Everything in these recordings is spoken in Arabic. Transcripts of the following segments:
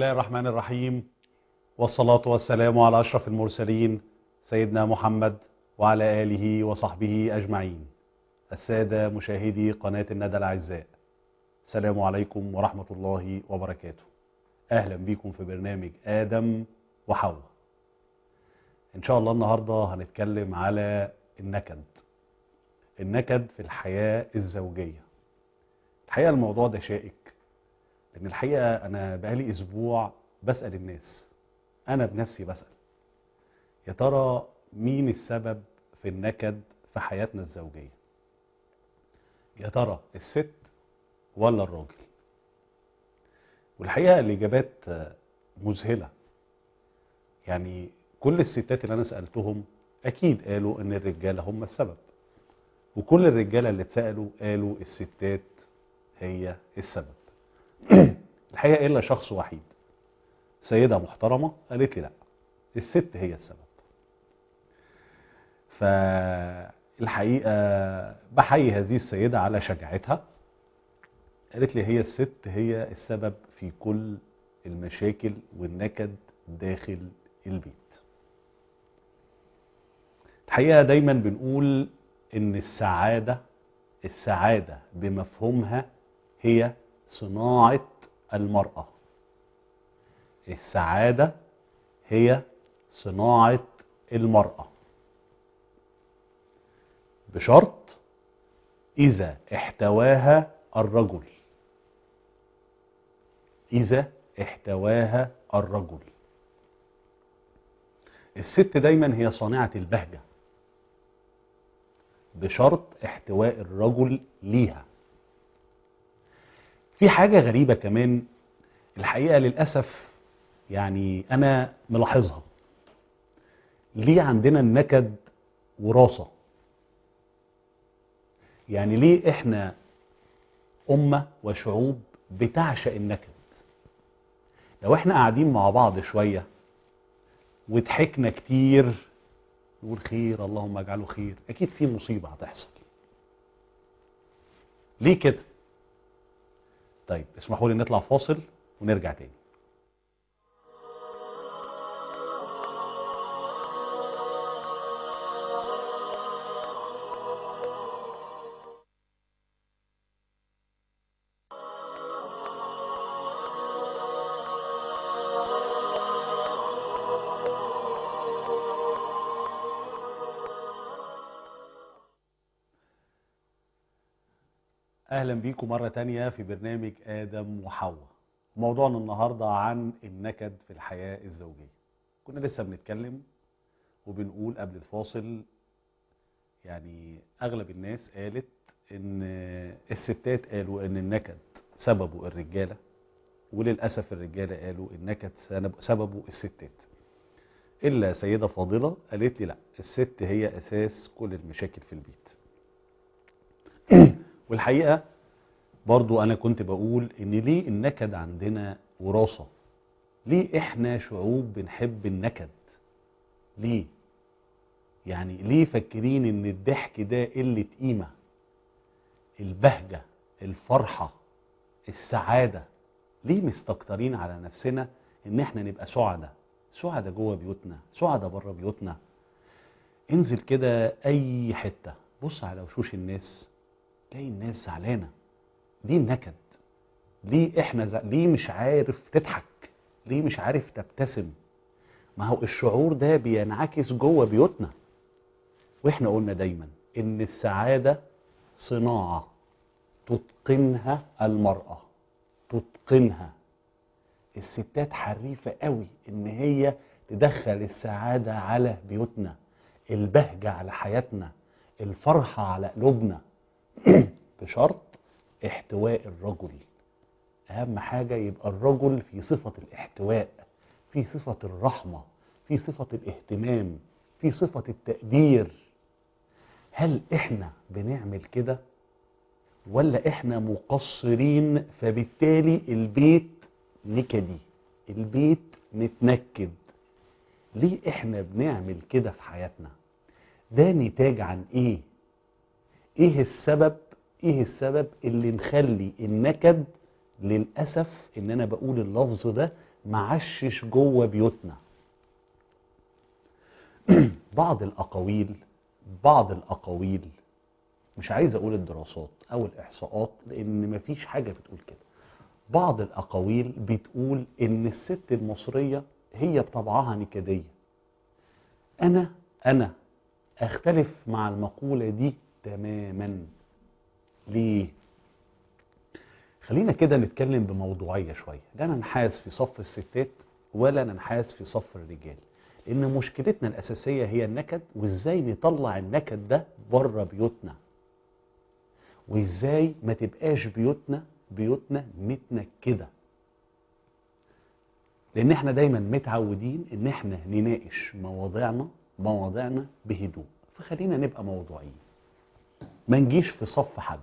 الله الرحمن الرحيم، والصلاة والسلام على أشرف المرسلين سيدنا محمد وعلى آله وصحبه أجمعين. السادة مشاهدي قناة الندى الأعزاء، السلام عليكم ورحمة الله وبركاته. أهلا بكم في برنامج آدم وحواء. إن شاء الله النهاردة هنتكلم على النكد في الحياة الزوجية. الحقيقة الموضوع ده شائك، لأن الحقيقة أنا بقالي أسبوع بسأل الناس، أنا بنفسي بسأل يا ترى مين السبب في النكد في حياتنا الزوجية؟ يا ترى الست ولا الراجل؟ والحقيقة الإجابات مذهلة. يعني كل الستات اللي أنا سألتهم أكيد قالوا إن الرجالة هم السبب، وكل الرجالة اللي اتسألوا قالوا الستات هي السبب. الحقيقة إلا شخص وحيد، سيدة محترمة قالت لي لا، الست هي السبب. فالحقيقة بحيي هذه السيدة على شجاعتها. قالت لي هي الست هي السبب في كل المشاكل والنكد داخل البيت. الحقيقة دايما بنقول إن السعادة بمفهومها هي صناعة المرأة. السعادة هي صناعة المرأة، بشرط إذا احتواها الرجل. إذا احتواها الرجل. الست دايما هي صانعة البهجة، بشرط احتواء الرجل ليها. في حاجة غريبة كمان الحقيقة للأسف، يعني أنا ملاحظها. ليه عندنا النكد وراثة؟ يعني ليه إحنا أمة وشعوب بتعشق النكد؟ لو إحنا قاعدين مع بعض شوية وضحكنا كتير نقول خير، اللهم اجعله خير، أكيد في مصيبة هتحصل. ليه كده؟ طيب اسمحوا لي نطلع فاصل ونرجع تاني. أهلا بيكم مرة تانية في برنامج آدم وحواء. موضوعنا النهاردة عن النكد في الحياة الزوجية. كنا لسه بنتكلم وبنقول قبل الفاصل، يعني أغلب الناس قالت إن الستات قالوا إن النكد سببه الرجالة، وللأسف الرجالة قالوا النكد سببه الستات. إلا سيدة فاضلة قالت لي لا، الست هي أساس كل المشاكل في البيت. والحقيقة برضو أنا كنت بقول إن ليه النكد عندنا وراثة؟ ليه إحنا شعوب بنحب النكد؟ ليه؟ يعني ليه فاكرين إن الضحك ده قلة قيمة؟ البهجة، الفرحة، السعادة، ليه مستكترين على نفسنا إن إحنا نبقى سعداء جوه بيوتنا، سعداء بره بيوتنا؟ انزل كده أي حتة، بص على وشوش الناس، تلاقي الناس زعلانة. ليه النكد؟ ليه احنا ليه مش عارف تضحك؟ ليه مش عارف تبتسم؟ ما هو الشعور ده بينعكس جوه بيوتنا. واحنا قلنا دايما ان السعادة صناعة تتقنها المرأة، تتقنها. الستات حريفة قوي ان هي تدخل السعادة على بيوتنا، البهجة على حياتنا، الفرحة على قلوبنا، بشرط احتواء الرجل. أهم حاجة يبقى الرجل في صفة الاحتواء، في صفة الرحمة، في صفة الاهتمام، في صفة التقدير. هل إحنا بنعمل كده ولا إحنا مقصرين؟ فبالتالي البيت نكدي، البيت متنكد. ليه إحنا بنعمل كده في حياتنا؟ ده نتاج عن إيه؟ إيه السبب اللي نخلي النكد، للأسف إن أنا بقول اللفظ ده، معشش جوه بيوتنا. بعض الأقاويل مش عايز أقول الدراسات أو الإحصاءات لأن مفيش حاجة بتقول كده. بعض الأقاويل بتقول إن الست المصرية هي بطبعها نكدية. أنا أختلف مع المقولة دي تماما. ليه؟ خلينا كده نتكلم بموضوعية شوية، لا ننحاز في صف الستات ولا ننحاز في صف الرجال، لأن مشكلتنا الأساسية هي النكد، وإزاي نطلع النكد ده بره بيوتنا، وإزاي ما تبقاش بيوتنا متنكدة. لأن احنا دايما متعودين إن احنا نناقش مواضيعنا بهدوء، فخلينا نبقى موضوعيين، ما نجيش في صف حد.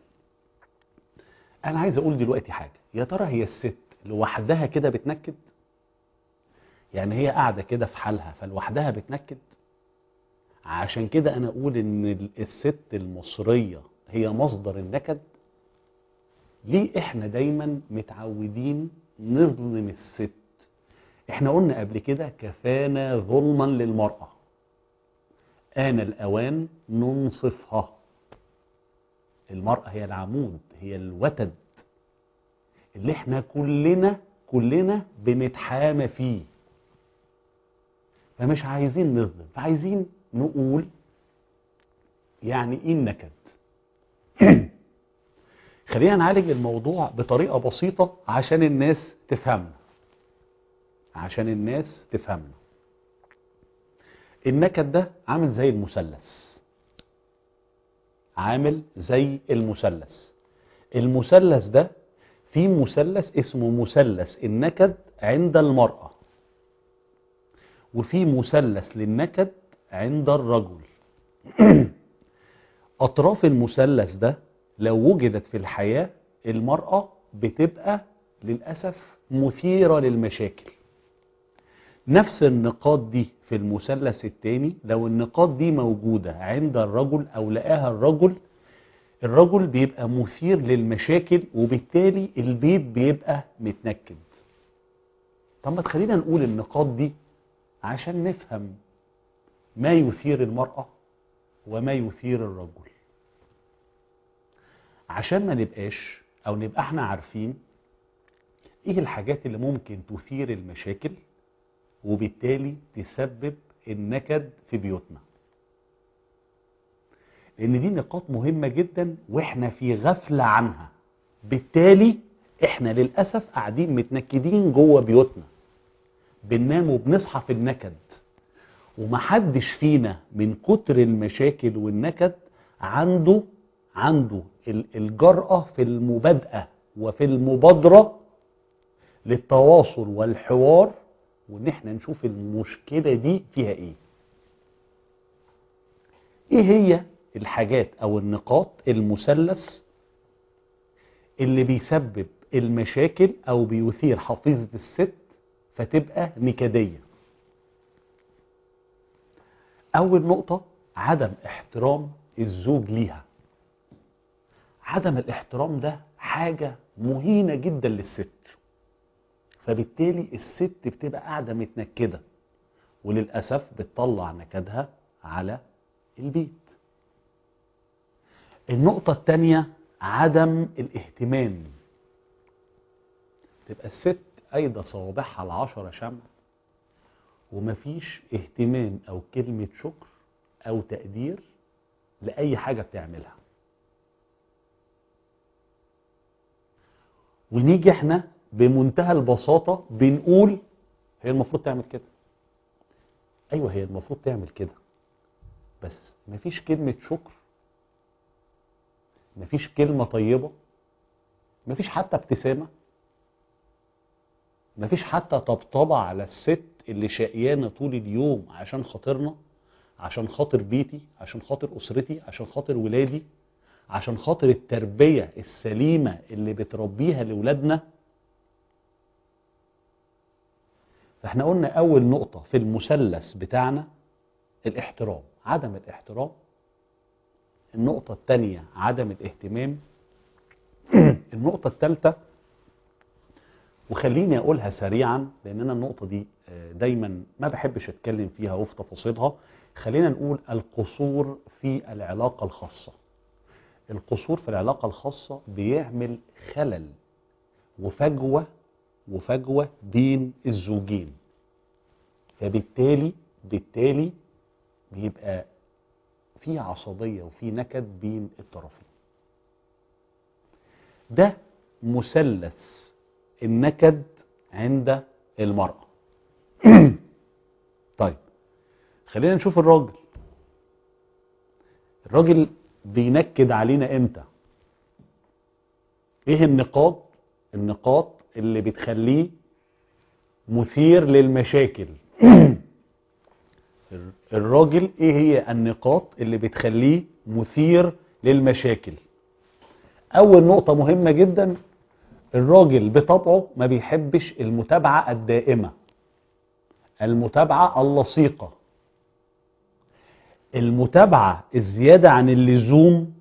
أنا عايز أقول دلوقتي حاجة، يا ترى هي الست لوحدها كده بتنكد؟ يعني هي قاعدة كده في حالها فلوحدها بتنكد؟ عشان كده أنا أقول إن الست المصرية هي مصدر النكد. ليه إحنا دايما متعودين نظلم الست؟ إحنا قلنا قبل كده كفانا ظلما للمرأة، آن الأوان ننصفها. المرأة هي العمود، هي الوتد اللي احنا كلنا بنتحامى فيه. فمش عايزين نظلم، فعايزين نقول يعني ايه النكد. خلينا نعالج الموضوع بطريقة بسيطة عشان الناس تفهمنا. النكد ده عامل زي المثلث. المثلث ده في مثلث اسمه مثلث النكد عند المرأة، وفي مثلث للنكد عند الرجل. أطراف المثلث ده لو وجدت في الحياة، المرأة بتبقى للأسف مثيرة للمشاكل. نفس النقاط دي في المثلث التاني، لو النقاط دي موجودة عند الرجل أو لقاها الرجل بيبقى مثير للمشاكل، وبالتالي البيت بيبقى متنكد. طب ما تخلينا نقول النقاط دي عشان نفهم ما يثير المرأة وما يثير الرجل، عشان ما نبقاش أو نبقى احنا عارفين ايه الحاجات اللي ممكن تثير المشاكل وبالتالي تسبب النكد في بيوتنا. لأن دي نقاط مهمة جدا واحنا في غفلة عنها، بالتالي احنا للأسف قاعدين متنكدين جوه بيوتنا، بننام وبنصحى في النكد، ومحدش فينا من كتر المشاكل والنكد عنده الجرأة في المبادئة وفي المبادرة للتواصل والحوار، وان احنا نشوف المشكلة دي فيها ايه هي الحاجات او النقاط المثلث اللي بيسبب المشاكل او بيثير حفيظة الست فتبقى نكدية. اول نقطة عدم احترام الزوج ليها. عدم الاحترام ده حاجة مهينة جدا للست، فبالتالي الست بتبقى قاعدة متنكدة، وللأسف بتطلع نكدها على البيت. النقطة التانية عدم الاهتمام. تبقى الست قايدة صوابعها العشرة شمع ومفيش اهتمام أو كلمة شكر أو تقدير لأي حاجة بتعملها. ونيجي احنا بمنتهى البساطة بنقول هي المفروض تعمل كده. أيوة هي المفروض تعمل كده، بس مفيش كلمة شكر، مفيش كلمة طيبة، مفيش حتى ابتسامة، مفيش حتى طبطبة على الست اللي شقيانة طول اليوم عشان خاطرنا، عشان خاطر بيتي، عشان خاطر أسرتي، عشان خاطر ولادي، عشان خاطر التربية السليمة اللي بتربيها لولادنا. فاحنا قلنا أول نقطة في المثلث بتاعنا الاحترام، عدم الاحترام. النقطة الثانية عدم الاهتمام. النقطة الثالثة وخليني اقولها سريعا لان انا النقطة دي دايما ما بحبش اتكلم فيها وفي تفاصيلها. خلينا نقول القصور في العلاقة الخاصة. القصور في العلاقة الخاصة بيعمل خلل وفجوة بين الزوجين، فبالتالي بيبقى في عصبية وفي نكد بين الطرفين. ده مثلث النكد عند المرأة. طيب خلينا نشوف الراجل بينكد علينا امتى؟ ايه النقاط اللي بتخليه مثير للمشاكل؟ الراجل ايه هي النقاط اللي بتخليه مثير للمشاكل؟ اول نقطة مهمة جدا، الراجل بطبعه ما بيحبش المتابعة الدائمة، المتابعة اللصيقة. المتابعة الزيادة عن اللزوم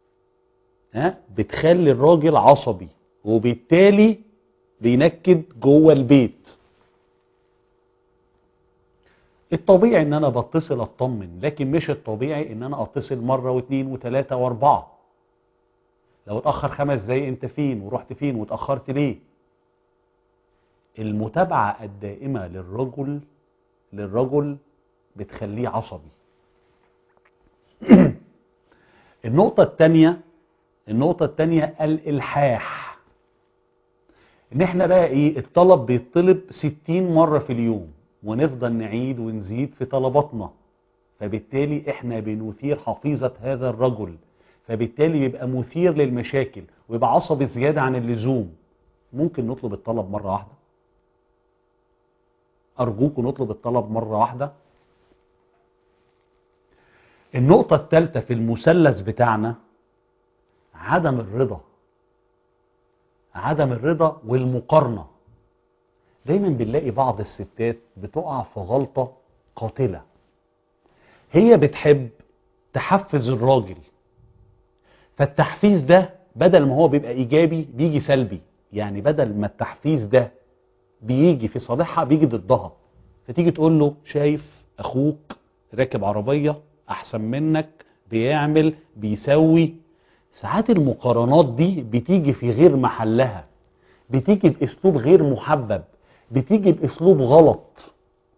بتخلي الراجل عصبي، وبالتالي بينكد جوه البيت. الطبيعي ان انا بتصل اطمن، لكن مش الطبيعي ان انا اتصل مرة واثنين وثلاثة واربعة. لو اتأخر 5 دقايق انت فين ورحت فين واتأخرت ليه؟ المتابعة الدائمة للرجل بتخليه عصبي. النقطة التانية الإلحاح. ان احنا بقى ايه، الطلب بيطلب 60 مرة في اليوم ونفضل نعيد ونزيد في طلباتنا، فبالتالي احنا بنثير حفيظة هذا الرجل، فبالتالي بيبقى مثير للمشاكل ويبقى عصبي زيادة عن اللزوم. ممكن نطلب الطلب مرة واحدة؟ أرجوكم نطلب الطلب مرة واحدة. النقطة الثالثة في المثلث بتاعنا عدم الرضا والمقارنة. دايما بنلاقي بعض الستات بتقع في غلطة قاتلة. هي بتحب تحفز الراجل، فالتحفيز ده بدل ما هو بيبقى إيجابي بيجي سلبي. يعني بدل ما التحفيز ده بيجي في صالحها بيجي ضدها. فتيجي تقول له شايف أخوك راكب عربية أحسن منك، بيعمل بيسوي. ساعات المقارنات دي بتيجي في غير محلها، بتيجي بأسلوب غير محبب، بتيجي بأسلوب غلط.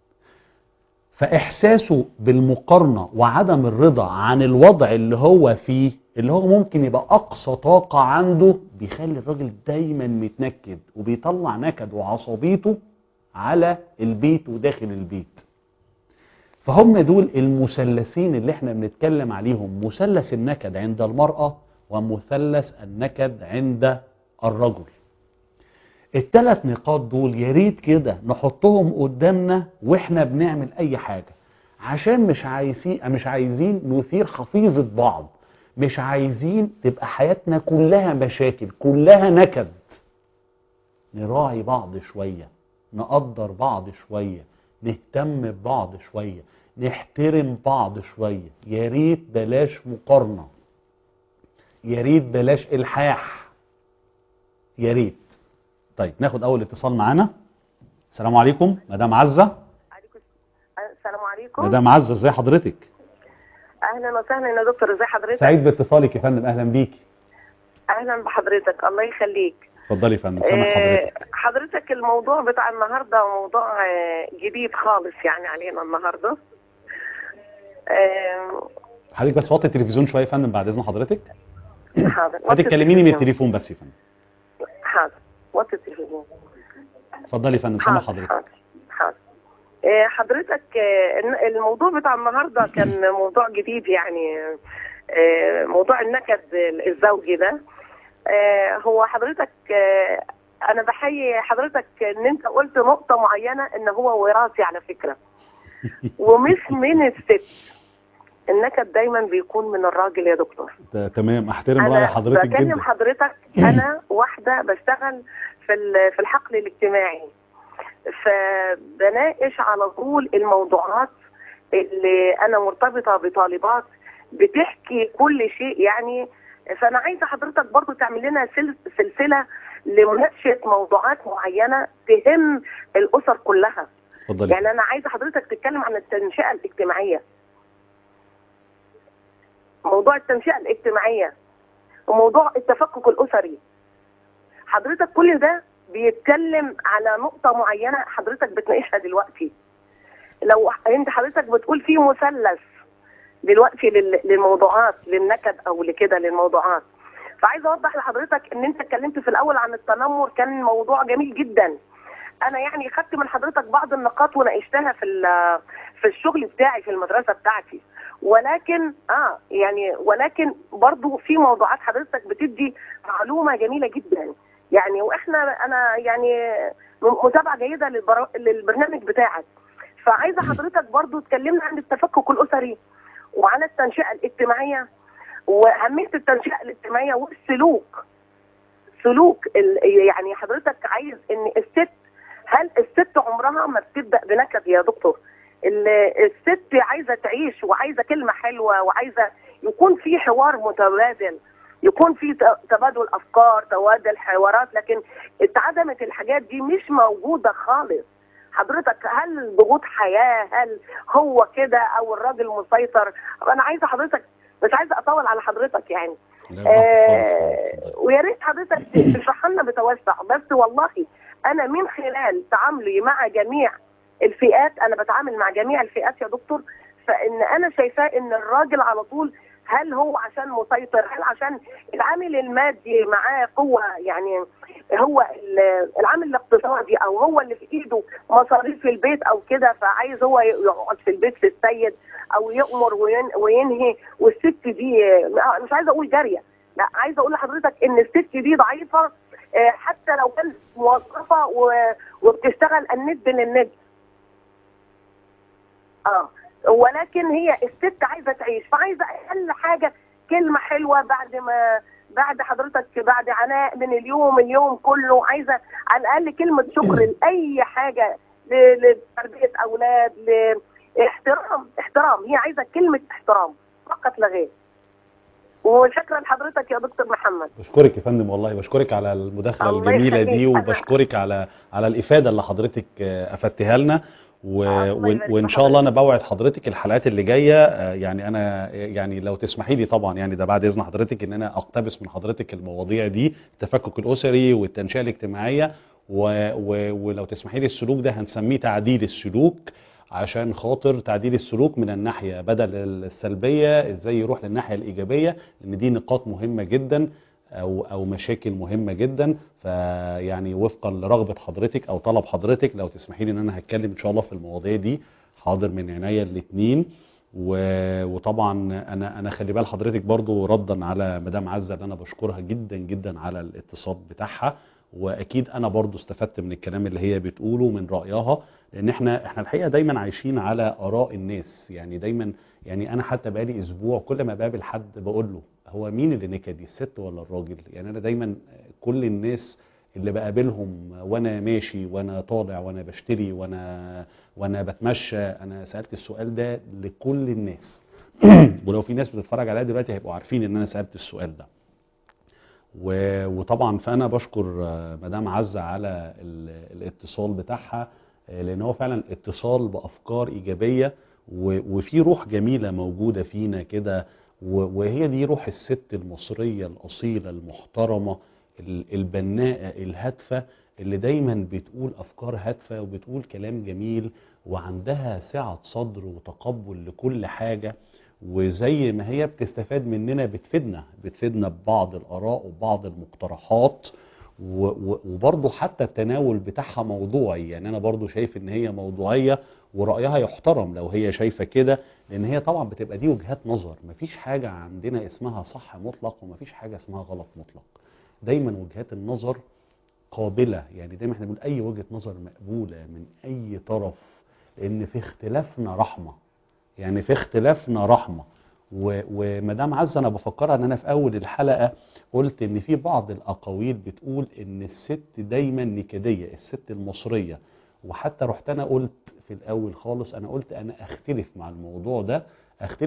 فإحساسه بالمقارنة وعدم الرضا عن الوضع اللي هو فيه، اللي هو ممكن يبقى أقصى طاقة عنده، بيخلي الراجل دايما متنكد وبيطلع نكد وعصبيته على البيت وداخل البيت. فهم دول المثلثين اللي احنا بنتكلم عليهم، مثلث النكد عند المرأة ومثلث النكد عند الرجل. ال3 نقاط دول يا ريت كده نحطهم قدامنا واحنا بنعمل اي حاجة، عشان مش عايزين نثير حفيظة بعض، مش عايزين تبقى حياتنا كلها مشاكل كلها نكد. نراعي بعض شوية، نقدر بعض شوية، نهتم ببعض شوية، نحترم بعض شوية. يا ريت بلاش مقارنة، يا ريت بلاش إلحاح، يا ريت. طيب ناخد أول اتصال معانا. السلام عليكم مدام عزة. السلام عليكم مدام عزة، ازي حضرتك؟ اهلا وسهلا يا دكتور، ازي حضرتك؟ سعيد باتصالك يا فندم، اهلا بيكي. اهلا بحضرتك، الله يخليك. اتفضلي يا فندم، سامع حضرتك. حضرتك الموضوع بتاع النهارده موضوع جديد خالص يعني علينا النهارده. حضرتك بس وطي التلفزيون شويه يا فندم بعد اذن حضرتك. حاضر. هتكلميني من التليفون بس يا فندم. حاضر، وطي التلفزيون. اتفضلي يا فندم، سامع حضرتك. حاضر. حضرتك الموضوع بتاع النهارده كان موضوع جديد يعني، موضوع النكد الزوجي ده. هو حضرتك انا بحيي حضرتك ان انت قلت نقطة معينة ان هو وراثي على فكرة ومش من الست. النكد دايما بيكون من الراجل يا دكتور. تمام، احترم رأي حضرتك جدا. بكلم حضرتك انا واحدة بشتغل في الحقل الاجتماعي، فبناقش على طول الموضوعات اللي انا مرتبطة بطالبات بتحكي كل شيء يعني. فانا عايزة حضرتك برضو تعمل لنا سلسلة لمناقشه موضوعات معينه تهم الاسر كلها. اتفضلي. يعني انا عايزه حضرتك تتكلم عن التنشئه الاجتماعيه، موضوع التنشئه الاجتماعيه وموضوع التفكك الاسري. حضرتك كل ده بيتكلم على نقطه معينه حضرتك بتناقشها دلوقتي. لو انت حضرتك بتقول في مثلث دلوقتي للموضوعات، للنكد او لكده للموضوعات، فعايزه اوضح لحضرتك ان انت اتكلمت في الاول عن التنمر، كان موضوع جميل جدا. انا يعني خدت من حضرتك بعض النقاط وناقشتها في الشغل بتاعي في المدرسه بتاعتي، ولكن ولكن برضو في موضوعات حضرتك بتدي معلومه جميله جدا يعني، انا يعني متابعه جيده للبرنامج بتاعك. فعايزه حضرتك برضو تكلمنا عن التفكك الاسري وعن التنشئه الاجتماعيه واهميه التنشئه الاجتماعيه والسلوك. يعني حضرتك عايز ان هل الست عمرها ما بتبدا بنكد يا دكتور؟ الست عايزه تعيش وعايزه كلمه حلوه وعايزه يكون في حوار متبادل، يكون في تبادل افكار، تبادل حوارات، لكن اتعدمت الحاجات دي، مش موجوده خالص. حضرتك هل ضغوط حياه، هل هو كده او الراجل مسيطر؟ انا عايزه حضرتك، مش عايزه اطول على حضرتك يعني، ويا ريت حضرتك تشرح لنا بتوسع. بس والله انا من خلال تعاملي مع جميع الفئات، انا بتعامل مع جميع الفئات يا دكتور، فان انا شايفاه ان الراجل على طول، هل هو عشان مسيطر، هل عشان العامل المادي معاه قوه، يعني هو العامل الاقتصادي، او هو اللي في ايده مصاريف البيت او كده، فعايز هو يقعد في البيت في السيد او يأمر وينهي، والست دي مش عايزه اقول جاريه، لا عايزه اقول لحضرتك ان الست دي ضعيفه، حتى لو كانت موظفه وبتشتغل الند للند. ولكن هي الست عايزه تعيش، فعايزه اقل حاجه كلمه حلوه بعد حضرتك، بعد عناء من اليوم كله، عايزه على الاقل كلمه شكر لاي حاجه، لتربيه اولاد، احترام، هي عايزه كلمه احترام فقط لا غير. وشكرا لحضرتك يا دكتور محمد. بشكرك يا فندم، والله بشكرك على المداخله الجميله دي، وبشكرك على الافاده اللي حضرتك افدتها لنا، وان شاء الله انا بوعد حضرتك الحلقات اللي جايه، يعني انا يعني لو تسمحي لي طبعا، يعني ده بعد اذن حضرتك، ان انا اقتبس من حضرتك المواضيع دي، التفكك الاسري والتنشئه الاجتماعيه، ولو تسمحي لي السلوك ده هنسميه تعديل السلوك، عشان خاطر تعديل السلوك من الناحية بدل السلبية ازاي يروح للناحية الإيجابية، لأن دي نقاط مهمة جدا أو مشاكل مهمة جدا. فيعني وفقا لرغبة حضرتك أو طلب حضرتك، لو تسمحي لي إن أنا هتكلم إن شاء الله في المواضيع دي، حاضر من عناية الاتنين. وطبعا أنا خلي بال حضرتك برضو ردا على مدام عزة، اللي أنا بشكرها جدا جدا على الاتصال بتاعها، واكيد انا برضو استفدت من الكلام اللي هي بتقوله من رأيها، لان احنا الحقيقة دايما عايشين على اراء الناس، يعني دايما، يعني انا حتى بقالي اسبوع كل ما بقابل حد بقول له هو مين اللي نكدي، الست ولا الراجل؟ يعني انا دايما كل الناس اللي بقابلهم وانا ماشي وانا طالع وانا بشتري وانا بتمشى، انا سألت السؤال ده لكل الناس ولو في ناس بتتفرج عليا دلوقتي هيبقوا عارفين ان انا سألت السؤال ده. وطبعا فانا بشكر مدام عزة على الاتصال بتاعها، لان هو فعلا اتصال بافكار ايجابيه، وفي روح جميله موجوده فينا كده، وهي دي روح الست المصريه الاصيله المحترمه البناءه الهادفه، اللي دايما بتقول افكار هادفه وبتقول كلام جميل، وعندها سعه صدر وتقبل لكل حاجه، وزي ما هي بتستفاد مننا بتفيدنا ببعض الآراء وبعض المقترحات، وبرضه حتى التناول بتاعها موضوعي، يعني أنا برضه شايف إن هي موضوعية ورأيها يحترم لو هي شايفة كده، لأن هي طبعا بتبقى دي وجهات نظر، مفيش حاجة عندنا اسمها صح مطلق ومفيش حاجة اسمها غلط مطلق، دايما وجهات النظر قابلة، يعني دايما احنا بنقول أي وجهة نظر مقبولة من أي طرف، لأن في اختلافنا رحمة، يعني في اختلافنا رحمة. ومدام عزة انا بفكرها ان انا في اول الحلقة قلت ان في بعض الاقاويل بتقول ان الست دايما نكدية، الست المصرية، وحتى رحت انا قلت في الاول خالص، انا قلت انا اختلف مع الموضوع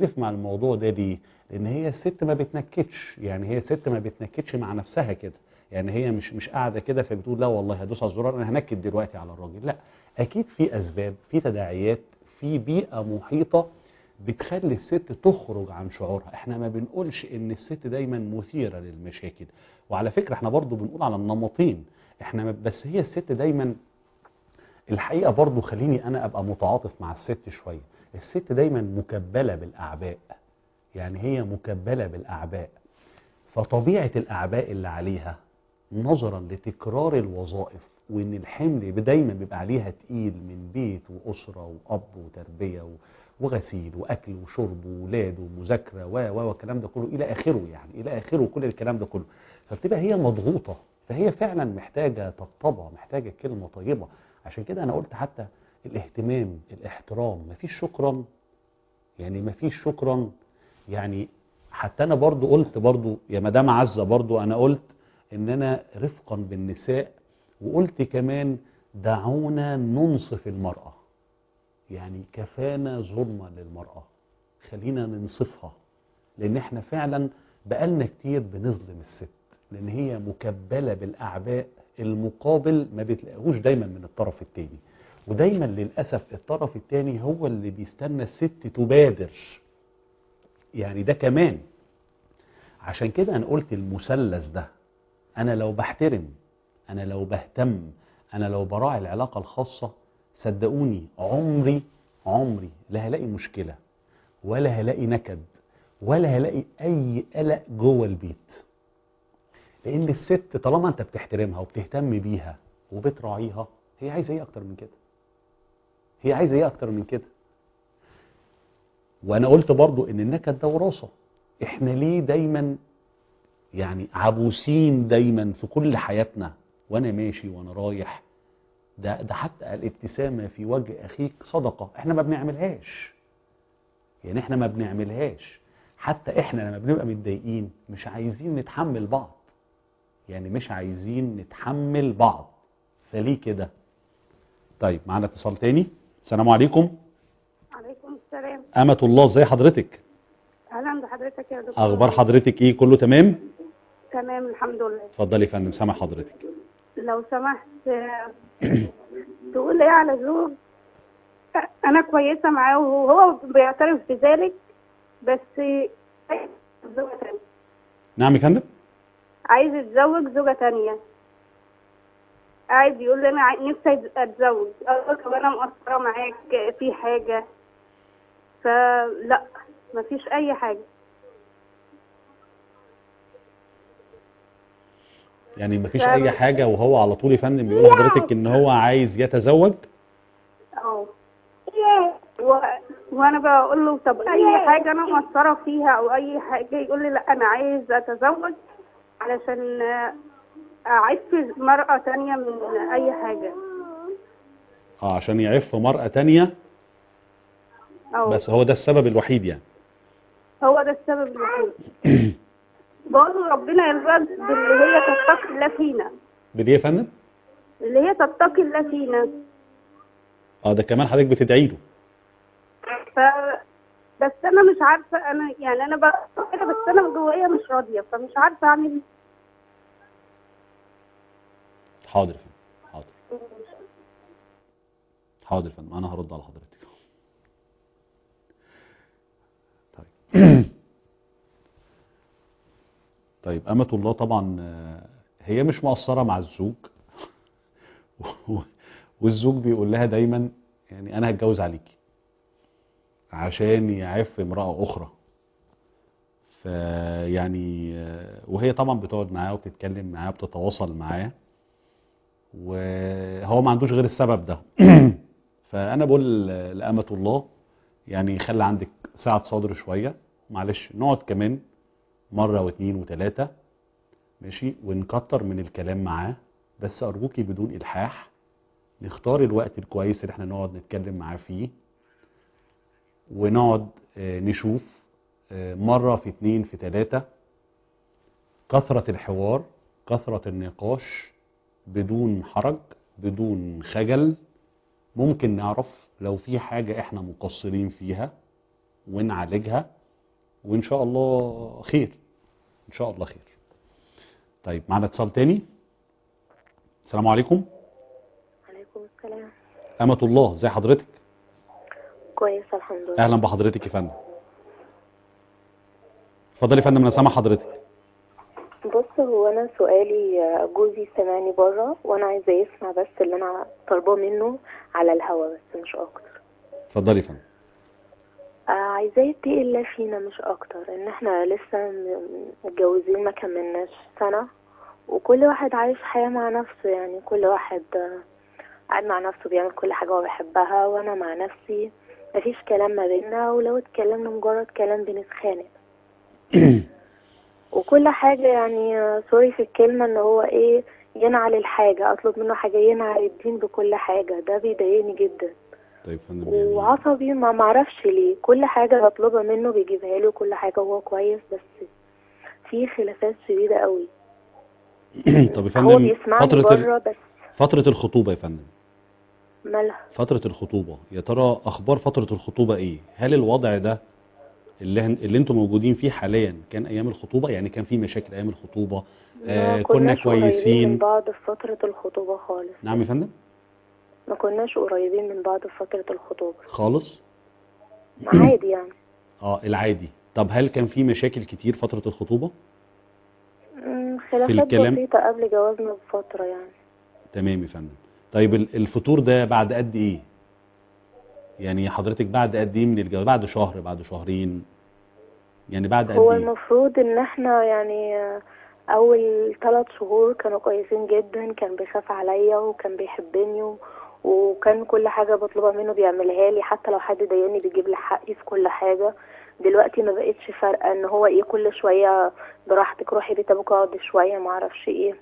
ده ليه؟ لان هي الست ما بتنكدش، يعني هي الست ما بتنكدش مع نفسها كده، يعني هي مش قاعده كده فبتقول لا والله هدوس على الزرار انا هنكد دلوقتي على الراجل. لا، اكيد في اسباب، في تداعيات، في بيئه محيطه بتخلي الست تخرج عن شعورها. احنا ما بنقولش ان الست دايما مثيره للمشاكل، وعلى فكره احنا برضو بنقول على النمطين. احنا بس هي الست دايما، الحقيقه برضو خليني انا ابقى متعاطف مع الست شويه، الست دايما مكبله بالاعباء، يعني هي مكبله بالاعباء. فطبيعه الاعباء اللي عليها نظرا لتكرار الوظائف، وان الحمل دايما بيبقى عليها تقيل من بيت واسره واب وتربيه وغسيل واكل وشرب وولاد ومذاكره والكلام ده كله الى اخره، يعني الى اخره كل الكلام ده كله. فبتبقى هي مضغوطه، فهي فعلا محتاجه طبطبه، محتاجه كلمه طيبه. عشان كده انا قلت حتى الاهتمام، الاحترام، مفيش شكرا، يعني مفيش شكرا. يعني حتى انا برضو قلت برضو يا مدام عزة، برضو انا قلت ان انا رفقا بالنساء، وقلت كمان دعونا ننصف المرأة، يعني كفانا ظلما للمرأة، خلينا ننصفها، لان احنا فعلا بقالنا كتير بنظلم الست، لان هي مكبلة بالاعباء، المقابل ما بتلاقوش دايما من الطرف التاني، ودايما للأسف الطرف التاني هو اللي بيستنى الست تبادر، يعني ده كمان. عشان كده انا قلت المثلث ده، انا لو بحترم، انا لو بهتم، انا لو براعي العلاقة الخاصة، صدقوني عمري لا هلاقي مشكلة، ولا هلاقي نكد، ولا هلاقي اي قلق جوه البيت. لان الست طالما انت بتحترمها وبتهتم بيها وبتراعيها، هي عايزة ايه اكتر من كده؟ هي عايزة ايه اكتر من كده؟ وانا قلت برضو ان النكد ده وراثة. احنا ليه دايما يعني عبوسين دايما في كل حياتنا، وانا ماشي وانا رايح، ده حتى الابتسامة في وجه اخيك صدقة، احنا ما بنعملهاش، يعني احنا ما بنعملهاش. حتى احنا لما بنبقى متضايقين مش عايزين نتحمل بعض، يعني مش عايزين نتحمل بعض، فليه كده؟ طيب معانا اتصال تاني. السلام عليكم. عليكم السلام. أمة الله، ازي حضرتك؟ اهلا بحضرتك يا دكتور. اخبار حضرتك ايه؟ كله تمام؟ تمام الحمد لله. اتفضلي يا فندم، سامع حضرتك. لو سمحت تقول ايه على زوج انا كويسه معاه وهو بيعترف بذلك، بس عايز زوجة تانية. نعم يا فندم. عايز يتزوج زوجة تانية، قاعد يقول لي انا نفسي اتزوج، اقول له انا مقصره معاك في حاجه، فلا مفيش اي حاجه. يعني مفيش اي حاجة، وهو على طول يا فندم بيقول لحضرتك ان هو عايز يتزوج؟ اه. وانا بقول له طب اي حاجه انا مقصره فيها او اي حاجه، يقول لي لا انا عايز اتزوج علشان اعف مرأة تانية من اي حاجه. عشان يعف مرأة تانية؟ بس هو ده السبب الوحيد يعني؟ هو ده السبب الوحيد. بقول له ربنا يرزقك باللي هي تتقي الله فينا. بالايه يا فندم؟ اللي هي تتقي الله فينا. ده كمان حضرتك بتدعي له؟ بس انا مش عارفه، انا يعني انا بقى كده، بس انا من جوايا مش راضيه، فمش عارفه اعمل ايه. حاضر يا فندم، حاضر يا فندم، انا هرد على حضرتك. طيب طيب أمة الله، طبعا هي مش مقصرة مع الزوج والزوج بيقول لها دايما يعني انا هتجوز عليكي عشان يعف امرأة اخرى. فيعني وهي طبعا بتقعد معاه وبتتكلم معاه وبتتواصل معاه، وهو ما عندوش غير السبب ده. فانا بقول لأمة الله يعني خلي عندك سعة صدر شوية، معلش نقعد كمان مرة واثنين وثلاثة ماشي، ونكتر من الكلام معاه، بس ارجوكي بدون الحاح، نختار الوقت الكويس اللي احنا نقعد نتكلم معاه فيه، ونقعد نشوف مرة في اتنين في تلاتة، كثرة الحوار، كثرة النقاش، بدون حرج، بدون خجل. ممكن نعرف لو في حاجة احنا مقصرين فيها ونعالجها، وان شاء الله خير، ان شاء الله خير. طيب معنا اتصال تاني. السلام عليكم. عليكم السلام. أمة الله، ازي حضرتك؟ كويس الحمد لله. أهلا بحضرتك يا فندم. اتفضلي يا فندم، أنا سامع حضرتك. بص، هو انا سؤالي جوزي سمعني بره وانا عايزه يسمع بس اللي انا طالباه منه على الهوا بس مش اكتر. اتفضلي يا فندم. عايزاه يتقي الله فينا مش اكتر، ان احنا لسه متجوزين ما كملناش سنه، وكل واحد عايش حياه مع نفسه، يعني كل واحد قاعد مع نفسه بيعمل كل حاجه هو بيحبها، وانا مع نفسي مفيش كلام ما بيننا، ولو اتكلمنا مجرد كلام بنتخانق. وكل حاجة يعني سوري في الكلمة ان هو ايه، ينعل الحاجة، اطلب منه حاجة ينعل الدين بكل حاجة، ده بيضايقني جدا. طيب يا فندم يعني وعصبي، ما معرفش ليه، كل حاجة بطلبها منه بيجيبها لي وكل حاجة هو كويس، بس في خلافات شديدة قوي. طب يا هو فندم، بيسمعني بره بس. فترة الخطوبة يا فندم، مالها؟ فترة الخطوبة يا ترى أخبار فترة الخطوبة إيه؟ هل الوضع ده اللي انتم موجودين فيه حاليا كان أيام الخطوبة؟ يعني كان في مشاكل أيام الخطوبة؟ ما كنا كناش قريبين من كويسين؟ بعض في فترة الخطوبة خالص. نعم يا فندم؟ ما كناش قريبين من بعض في فترة الخطوبة خالص؟ عادي يعني. العادي. طب هل كان في مشاكل كتير فترة الخطوبة؟ في خلافات الكلام؟ بسيطة قبل جوازنا بفترة يعني. تمام يا فندم. طيب الفطور ده بعد قد ايه؟ يعني حضرتك بعد قد ايه من الجواز؟ بعد شهر، بعد شهرين، يعني بعد قد هو ايه؟ المفروض ان احنا يعني اول 3 شهور كانوا كويسين جدا، كان بيخاف عليا وكان بيحبني وكان كل حاجة بطلبها منه بيعملها لي، حتى لو حد ضايقني بيجيب لي حقي في كل حاجة. دلوقتي ما بقتش فارقة، ان هو ايه كل شوية براحتك روحي بيت ابوك اقعدي شوية معرفش ايه.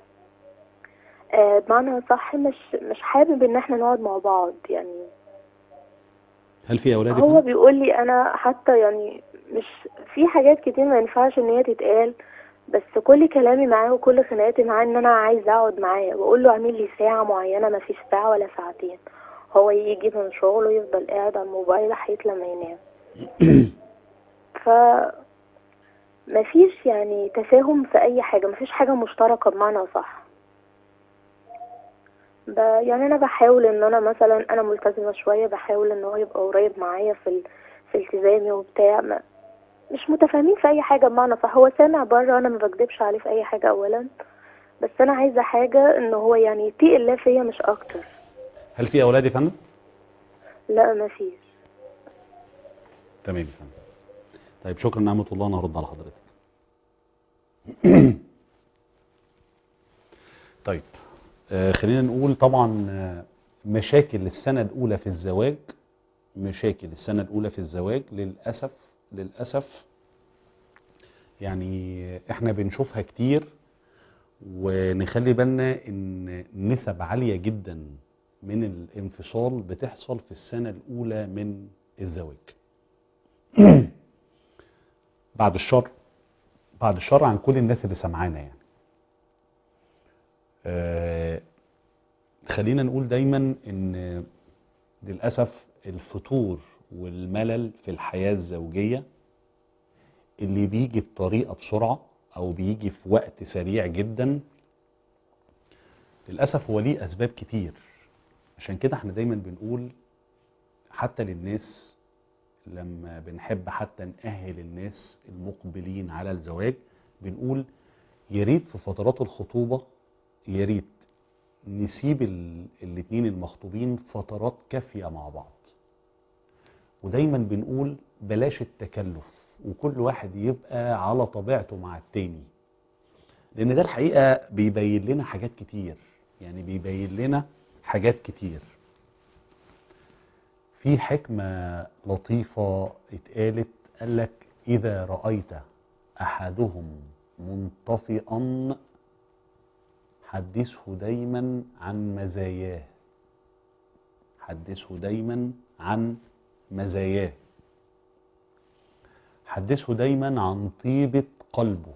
بمعنى صح مش حابب ان احنا نقعد مع بعض يعني. هل في اولاد يا هو فندم؟ بيقول لي انا حتى يعني مش في حاجات كتير ما ينفعش ان هي تتقال، بس كل كلامي معاه وكل خناقاتي معاه ان انا عايزه اقعد معاه، بقول له اعمل لي ساعه معينه، ما فيش ساعه ولا ساعتين. هو يجي من شغله يفضل قاعد على الموبايل لحد لما ينام. ف ما فيش يعني تفاهم في اي حاجه، ما فيش حاجه مشتركه بمعنى صح. يعني انا بحاول ان انا مثلا انا ملتزمه شويه، بحاول ان هو يبقى قريب معايا في التزامي وبتاع. مش متفاهمين في اي حاجه بمعنى صح. هو سامع بره، انا ما بكدبش عليه في اي حاجه اولا، بس انا عايزه حاجه ان هو يعني يتقي الله فيا مش اكتر. هل في اولاد يا فندم؟ لا ما فيش. تمام يا فندم. طيب شكرا نعمة الله، انا هرد على حضرتك. طيب خلينا نقول طبعا مشاكل السنة الأولى في الزواج، مشاكل السنة الأولى في الزواج للأسف يعني احنا بنشوفها كتير، ونخلي بالنا ان نسب عالية جدا من الانفصال بتحصل في السنة الأولى من الزواج. بعد الشر، بعد الشر عن كل الناس اللي سمعانا يعني. خلينا نقول دايما ان للأسف الفتور والملل في الحياة الزوجية اللي بيجي بطريقة بسرعة او بيجي في وقت سريع جدا، للأسف هو ليه أسباب كتير. عشان كده احنا دايما بنقول حتى للناس لما بنحب حتى نأهل الناس المقبلين على الزواج، بنقول ياريت في فترات الخطوبة ياريت نسيب الاتنين المخطوبين فترات كافية مع بعض. ودايما بنقول بلاش التكلف، وكل واحد يبقى على طبيعته مع التاني، لأن ده الحقيقة بيبين لنا حاجات كتير. يعني بيبين لنا حاجات كتير. في حكمة لطيفة اتقالت، قالك إذا رأيت أحدهم منطفئا حدثه دايما عن مزاياه، حدثه دايما عن مزاياه، حدثه دايما عن طيبة قلبه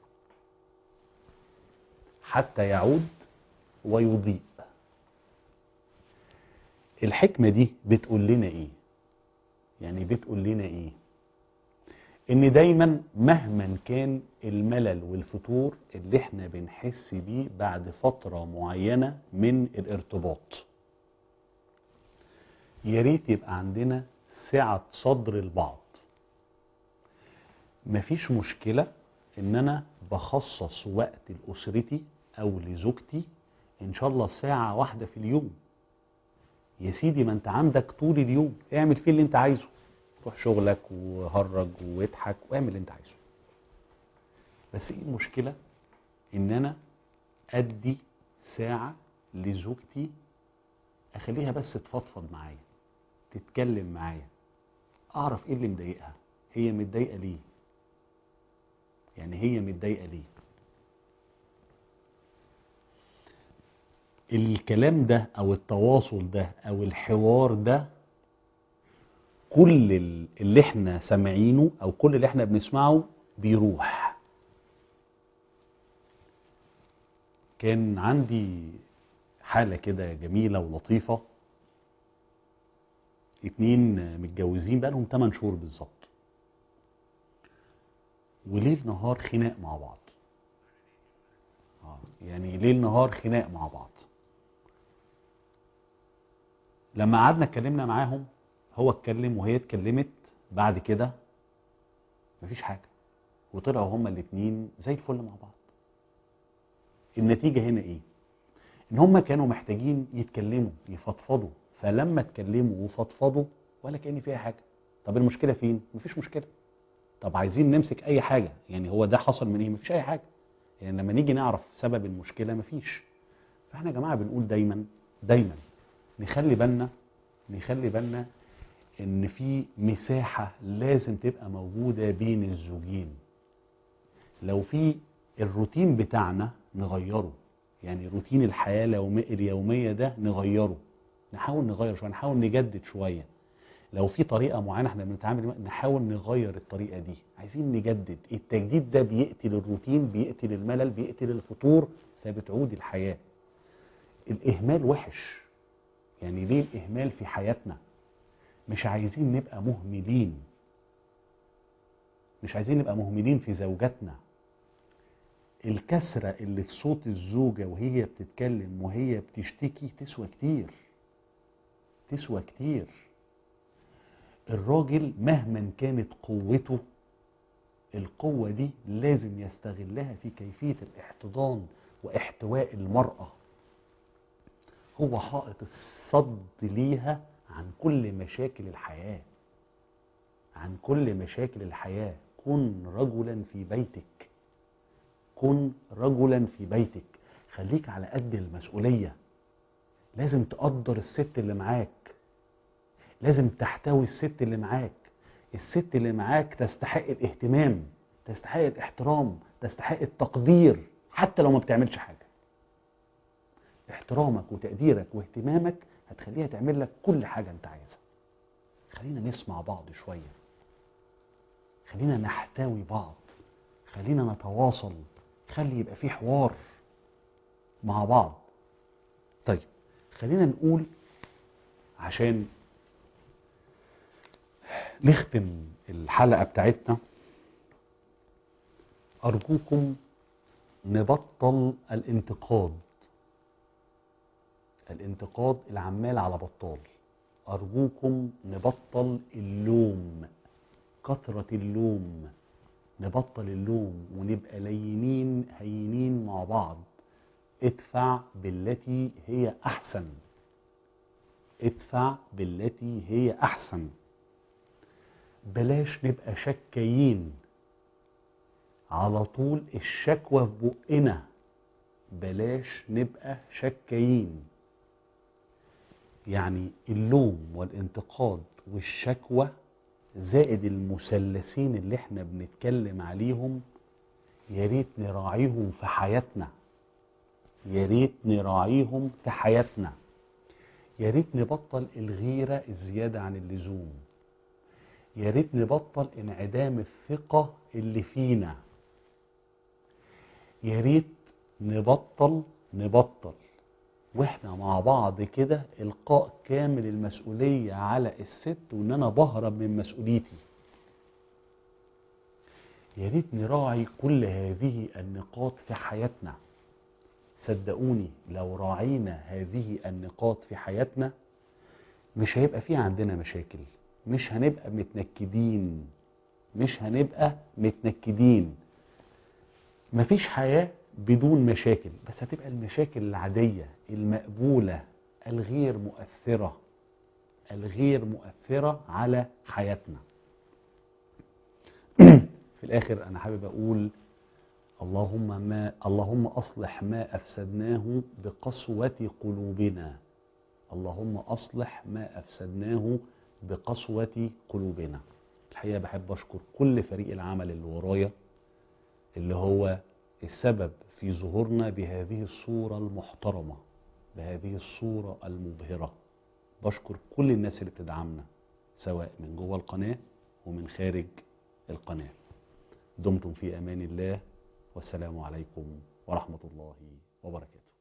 حتى يعود ويضيء. الحكمة دي بتقول لنا ايه؟ يعني بتقول لنا ايه؟ ان دايما مهما كان الملل والفتور اللي احنا بنحس بيه بعد فترة معينة من الارتباط، يا ريت يبقى عندنا سعة صدر البعض. مفيش مشكلة ان انا بخصص وقت لأسرتي او لزوجتي ان شاء الله ساعة واحدة في اليوم. يا سيدي ما انت عندك طول اليوم، اعمل فيه اللي انت عايزه، روح شغلك وهرج واضحك واعمل اللي انت عايزه. بس ايه المشكلة ان انا ادي ساعة لزوجتي، اخليها بس تفضفض معايا، تتكلم معايا، اعرف ايه اللي مضايقها، هي متضايقة ليه، يعني هي متضايقة ليه. الكلام ده او التواصل ده او الحوار ده، كل اللي احنا سامعينه او كل اللي احنا بنسمعه بيروح. كان عندي حالة كده جميلة ولطيفة، 2 متجوزين بقالهم 8 شهور بالظبط، وليل نهار خناق مع بعض. يعني ليل نهار خناق مع بعض. لما قعدنا اتكلمنا معاهم، هو اتكلم وهي اتكلمت، بعد كده مفيش حاجة، وطلعوا هما الاتنين زي الفل مع بعض. النتيجة هنا ايه؟ ان هما كانوا محتاجين يتكلموا يفضفضوا، فلما اتكلموا وفضفضوا ولا كأن فيها حاجة. طب المشكلة فين؟ مفيش مشكلة. طب عايزين نمسك اي حاجة، يعني هو ده حصل من ايه؟ مفيش اي حاجة. يعني لما نيجي نعرف سبب المشكلة مفيش. فاحنا يا جماعة بنقول دايما نخلي بالنا ان في مساحة لازم تبقى موجودة بين الزوجين. لو في الروتين بتاعنا نغيره، يعني روتين الحياة اليومية ده نغيره، نحاول نغير شوية، نحاول نجدد شوية. لو في طريقة معينة احنا بنتعامل نحاول نغير الطريقة دي. عايزين نجدد. التجديد ده بيقتل الروتين، بيقتل الملل، بيقتل الفتور، فبتعود الحياة. الإهمال وحش. يعني ليه الإهمال في حياتنا؟ مش عايزين نبقى مهملين، مش عايزين نبقى مهملين في زوجاتنا. الكسرة اللي في صوت الزوجة وهي بتتكلم وهي بتشتكي تسوى كتير، تسوى كتير. الراجل مهما كانت قوته، القوة دي لازم يستغلها في كيفية الاحتضان واحتواء المرأة. هو حائط الصد ليها عن كل مشاكل الحياة، عن كل مشاكل الحياة. كن رجلا في بيتك، كن رجلا في بيتك. خليك على قد المسؤولية. لازم تقدر الست اللي معاك، لازم تحتوي الست اللي معاك. الست اللي معاك تستحق الاهتمام، تستحق الاحترام، تستحق التقدير، حتى لو ما بتعملش حاجة. احترامك وتقديرك واهتمامك هتخليها تعمل لك كل حاجة انت عايزها. خلينا نسمع بعض شوية، خلينا نحتوي بعض، خلينا نتواصل، خلي يبقى في حوار مع بعض. طيب خلينا نقول عشان نختم الحلقة بتاعتنا، أرجوكم نبطل الانتقاد العمال على بطال. أرجوكم نبطل اللوم، كثرة اللوم. نبطل اللوم ونبقى لينين هينين مع بعض. ادفع بالتي هي أحسن، ادفع بالتي هي أحسن. بلاش نبقى شكايين على طول، الشكوى في بقنا. بلاش نبقى شكايين. يعني اللوم والانتقاد والشكوى زائد المثلثين اللي احنا بنتكلم عليهم، يا ريت نراعيهم في حياتنا، يا ريت نراعيهم في حياتنا. يا ريت نبطل الغيرة الزيادة عن اللزوم. يا ريت نبطل انعدام الثقة اللي فينا. يا ريت نبطل واحنا مع بعض كده القاء كامل المسؤولية على الست، وان انا بهرب من مسؤوليتي. يا ريت نراعي كل هذه النقاط في حياتنا. صدقوني لو راعينا هذه النقاط في حياتنا مش هيبقى في عندنا مشاكل، مش هنبقى متنكدين. مفيش حياة بدون مشاكل، بس هتبقى المشاكل العادية المقبولة الغير مؤثرة على حياتنا. في الآخر أنا حابب أقول اللهم أصلح ما أفسدناه بقسوة قلوبنا. اللهم أصلح ما أفسدناه بقسوة قلوبنا. الحقيقة بحب أشكر كل فريق العمل اللي ورايا، اللي هو السبب في ظهورنا بهذه الصورة المحترمة، بهذه الصورة المبهرة. بشكر كل الناس اللي بتدعمنا سواء من جوه القناة ومن خارج القناة. دمتم في أمان الله، والسلام عليكم ورحمة الله وبركاته.